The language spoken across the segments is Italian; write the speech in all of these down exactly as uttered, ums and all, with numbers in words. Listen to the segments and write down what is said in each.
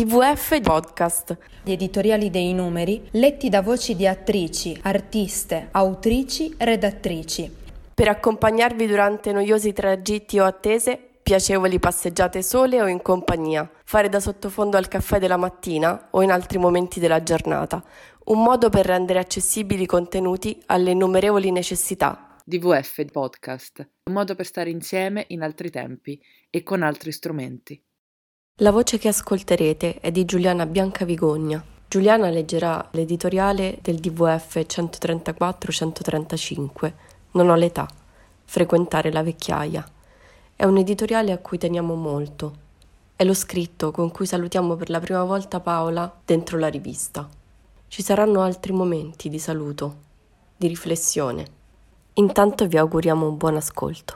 D V F Podcast. Gli editoriali dei numeri letti da voci di attrici, artiste, autrici, redattrici. Per accompagnarvi durante noiosi tragitti o attese, piacevoli passeggiate sole o in compagnia, fare da sottofondo al caffè della mattina o in altri momenti della giornata. Un modo per rendere accessibili i contenuti alle innumerevoli necessità. D V F Podcast, un modo per stare insieme in altri tempi e con altri strumenti. La voce che ascolterete è di Giuliana Biancavigogna. Giuliana leggerà l'editoriale del D V F centotrentaquattro centotrentacinque. Non ho l'età. Frequentare la vecchiaia. È un editoriale a cui teniamo molto. È lo scritto con cui salutiamo per la prima volta Paola dentro la rivista. Ci saranno altri momenti di saluto, di riflessione. Intanto vi auguriamo un buon ascolto.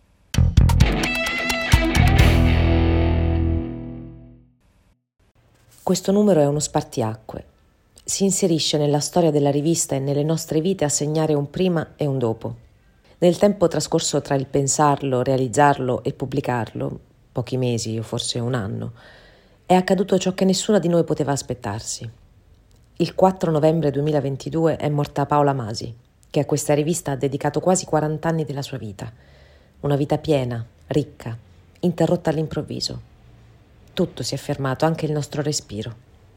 Questo numero è uno spartiacque. Si inserisce nella storia della rivista e nelle nostre vite a segnare un prima e un dopo. Nel tempo trascorso tra il pensarlo, realizzarlo e pubblicarlo, pochi mesi o forse un anno, è accaduto ciò che nessuno di noi poteva aspettarsi. Il quattro novembre duemilaventidue è morta Paola Masi, che a questa rivista ha dedicato quasi quaranta anni della sua vita. Una vita piena, ricca, interrotta all'improvviso. Tutto si è fermato, anche il nostro respiro.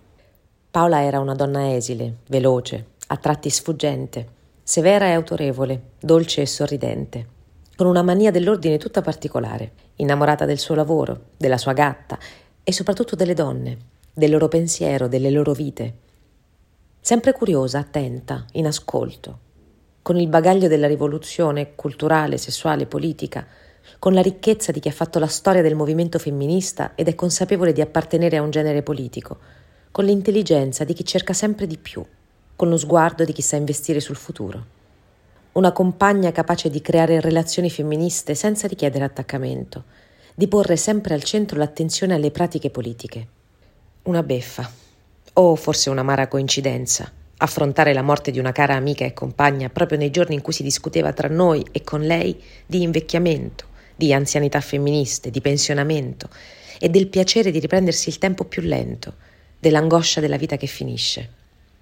Paola era una donna esile, veloce, a tratti sfuggente, severa e autorevole, dolce e sorridente, con una mania dell'ordine tutta particolare, innamorata del suo lavoro, della sua gatta e soprattutto delle donne, del loro pensiero, delle loro vite. Sempre curiosa, attenta, in ascolto, con il bagaglio della rivoluzione culturale, sessuale, politica, con la ricchezza di chi ha fatto la storia del movimento femminista ed è consapevole di appartenere a un genere politico, con l'intelligenza di chi cerca sempre di più, con lo sguardo di chi sa investire sul futuro. Una compagna capace di creare relazioni femministe senza richiedere attaccamento, di porre sempre al centro l'attenzione alle pratiche politiche. Una beffa, o forse un'amara coincidenza, affrontare la morte di una cara amica e compagna proprio nei giorni in cui si discuteva tra noi e con lei di invecchiamento, di anzianità femministe, di pensionamento e del piacere di riprendersi il tempo più lento, dell'angoscia della vita che finisce.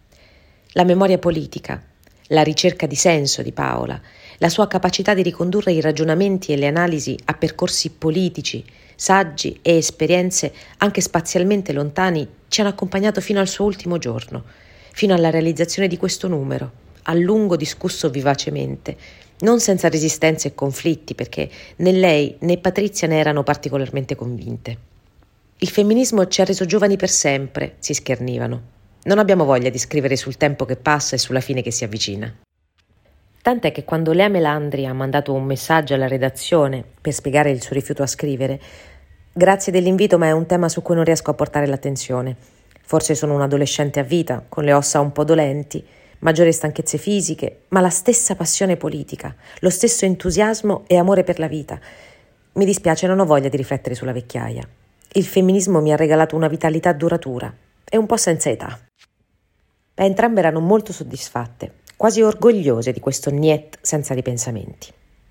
La memoria politica, la ricerca di senso di Paola, la sua capacità di ricondurre i ragionamenti e le analisi a percorsi politici, saggi e esperienze anche spazialmente lontani ci hanno accompagnato fino al suo ultimo giorno, fino alla realizzazione di questo numero, a lungo discusso vivacemente, non senza resistenze e conflitti, perché né lei né Patrizia ne erano particolarmente convinte. Il femminismo ci ha reso giovani per sempre, si schernivano. Non abbiamo voglia di scrivere sul tempo che passa e sulla fine che si avvicina. Tant'è che quando Lea Melandri ha mandato un messaggio alla redazione per spiegare il suo rifiuto a scrivere, grazie dell'invito, ma è un tema su cui non riesco a portare l'attenzione. Forse sono un adolescente a vita, con le ossa un po' dolenti, maggiori stanchezze fisiche, ma la stessa passione politica, lo stesso entusiasmo e amore per la vita. Mi dispiace, non ho voglia di riflettere sulla vecchiaia. Il femminismo mi ha regalato una vitalità duratura e un po' senza età. Entrambe erano molto soddisfatte, quasi orgogliose di questo niet senza ripensamenti.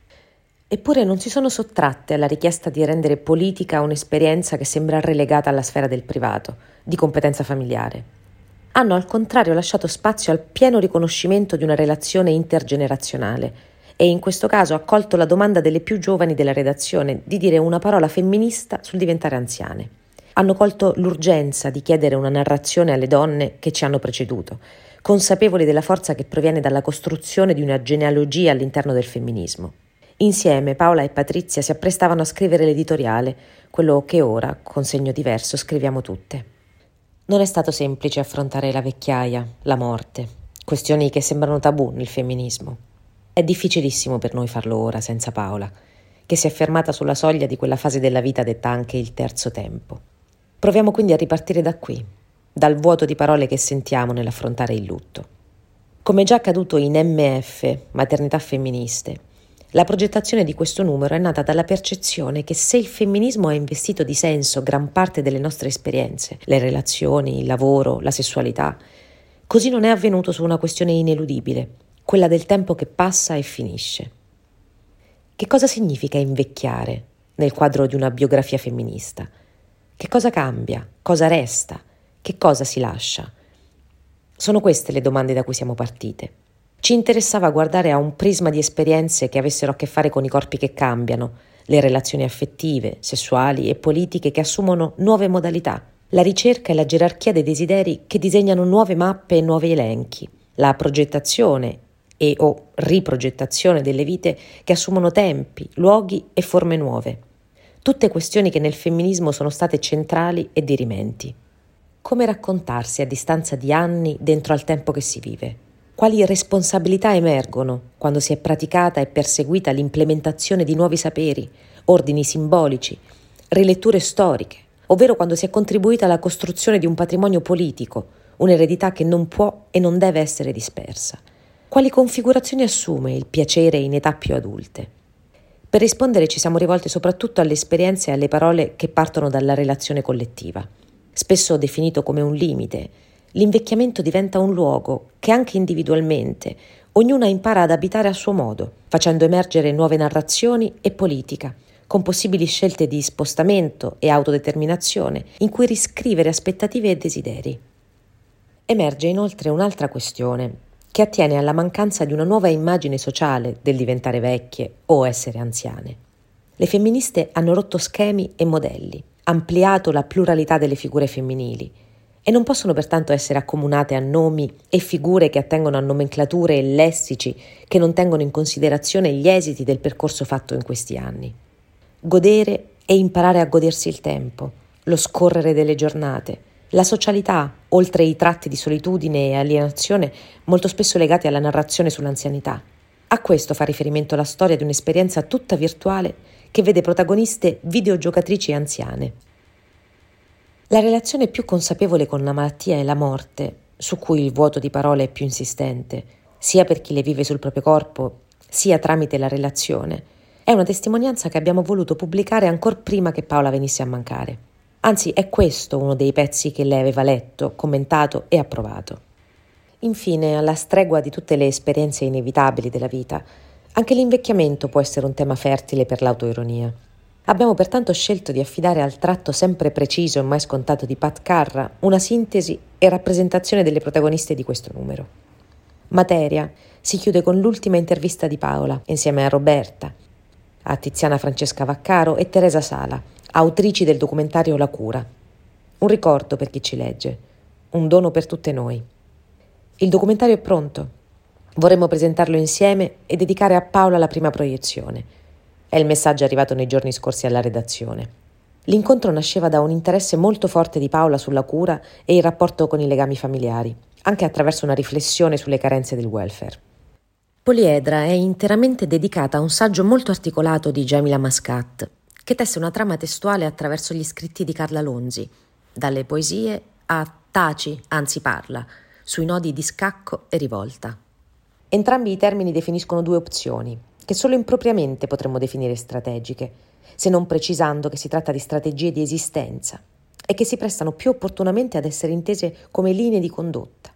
Eppure non si sono sottratte alla richiesta di rendere politica un'esperienza che sembra relegata alla sfera del privato, di competenza familiare. Hanno al contrario lasciato spazio al pieno riconoscimento di una relazione intergenerazionale e in questo caso accolto la domanda delle più giovani della redazione di dire una parola femminista sul diventare anziane. Hanno colto l'urgenza di chiedere una narrazione alle donne che ci hanno preceduto, consapevoli della forza che proviene dalla costruzione di una genealogia all'interno del femminismo. Insieme Paola e Patrizia si apprestavano a scrivere l'editoriale, quello che ora, con segno diverso, scriviamo tutte. Non è stato semplice affrontare la vecchiaia, la morte, questioni che sembrano tabù nel femminismo. È difficilissimo per noi farlo ora senza Paola, che si è fermata sulla soglia di quella fase della vita detta anche il terzo tempo. Proviamo quindi a ripartire da qui, dal vuoto di parole che sentiamo nell'affrontare il lutto. Come già accaduto in M F, Maternità Femministe, la progettazione di questo numero è nata dalla percezione che se il femminismo ha investito di senso gran parte delle nostre esperienze, le relazioni, il lavoro, la sessualità, così non è avvenuto su una questione ineludibile, quella del tempo che passa e finisce. Che cosa significa invecchiare nel quadro di una biografia femminista? Che cosa cambia? Cosa resta? Che cosa si lascia? Sono queste le domande da cui siamo partite. Ci interessava guardare a un prisma di esperienze che avessero a che fare con i corpi che cambiano, le relazioni affettive, sessuali e politiche che assumono nuove modalità, la ricerca e la gerarchia dei desideri che disegnano nuove mappe e nuovi elenchi, la progettazione e o riprogettazione delle vite che assumono tempi, luoghi e forme nuove. Tutte questioni che nel femminismo sono state centrali e dirimenti. Come raccontarsi a distanza di anni dentro al tempo che si vive? Quali responsabilità emergono quando si è praticata e perseguita l'implementazione di nuovi saperi, ordini simbolici, riletture storiche, ovvero quando si è contribuita alla costruzione di un patrimonio politico, un'eredità che non può e non deve essere dispersa? Quali configurazioni assume il piacere in età più adulte? Per rispondere ci siamo rivolti soprattutto alle esperienze e alle parole che partono dalla relazione collettiva. Spesso definito come un limite, l'invecchiamento diventa un luogo che anche individualmente ognuna impara ad abitare a suo modo, facendo emergere nuove narrazioni e politica, con possibili scelte di spostamento e autodeterminazione in cui riscrivere aspettative e desideri. Emerge inoltre un'altra questione che attiene alla mancanza di una nuova immagine sociale del diventare vecchie o essere anziane. Le femministe hanno rotto schemi e modelli, ampliato la pluralità delle figure femminili e non possono pertanto essere accomunate a nomi e figure che attengono a nomenclature e lessici che non tengono in considerazione gli esiti del percorso fatto in questi anni. Godere e imparare a godersi il tempo, lo scorrere delle giornate, la socialità, oltre i tratti di solitudine e alienazione molto spesso legati alla narrazione sull'anzianità. A questo fa riferimento la storia di un'esperienza tutta virtuale che vede protagoniste videogiocatrici anziane. La relazione più consapevole con la malattia e la morte, su cui il vuoto di parole è più insistente, sia per chi le vive sul proprio corpo, sia tramite la relazione, è una testimonianza che abbiamo voluto pubblicare ancor prima che Paola venisse a mancare. Anzi, è questo uno dei pezzi che lei aveva letto, commentato e approvato. Infine, alla stregua di tutte le esperienze inevitabili della vita, anche l'invecchiamento può essere un tema fertile per l'autoironia. Abbiamo pertanto scelto di affidare al tratto sempre preciso e mai scontato di Pat Carra una sintesi e rappresentazione delle protagoniste di questo numero. Materia si chiude con l'ultima intervista di Paola, insieme a Roberta, a Tiziana Francesca Vaccaro e Teresa Sala, autrici del documentario La cura. Un ricordo per chi ci legge, un dono per tutte noi. Il documentario è pronto. Vorremmo presentarlo insieme e dedicare a Paola la prima proiezione. È il messaggio arrivato nei giorni scorsi alla redazione. L'incontro nasceva da un interesse molto forte di Paola sulla cura e il rapporto con i legami familiari, anche attraverso una riflessione sulle carenze del welfare. Poliedra è interamente dedicata a un saggio molto articolato di Jamila Mascat, che tesse una trama testuale attraverso gli scritti di Carla Lonzi, dalle poesie a Taci, anzi parla, sui nodi di scacco e rivolta. Entrambi i termini definiscono due opzioni, che solo impropriamente potremmo definire strategiche, se non precisando che si tratta di strategie di esistenza e che si prestano più opportunamente ad essere intese come linee di condotta,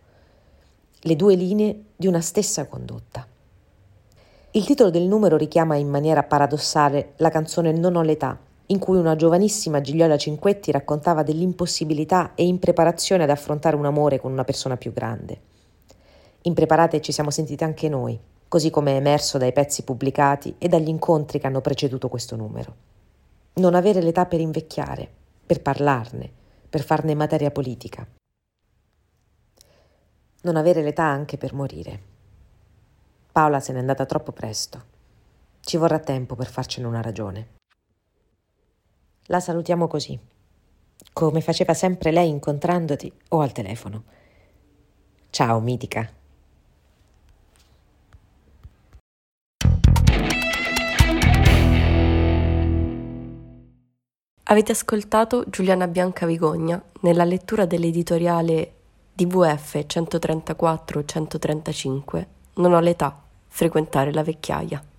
le due linee di una stessa condotta. Il titolo del numero richiama in maniera paradossale la canzone Non ho l'età, in cui una giovanissima Gigliola Cinquetti raccontava dell'impossibilità e impreparazione ad affrontare un amore con una persona più grande. Impreparate ci siamo sentite anche noi, così come è emerso dai pezzi pubblicati e dagli incontri che hanno preceduto questo numero. Non avere l'età per invecchiare, per parlarne, per farne materia politica. Non avere l'età anche per morire. Paola se n'è andata troppo presto. Ci vorrà tempo per farcene una ragione. La salutiamo così, come faceva sempre lei incontrandoti o al telefono. Ciao, mitica. Avete ascoltato Giuliana Biancavigogna nella lettura dell'editoriale D V F centotrentaquattro centotrentacinque Non ho l'età, frequentare la vecchiaia.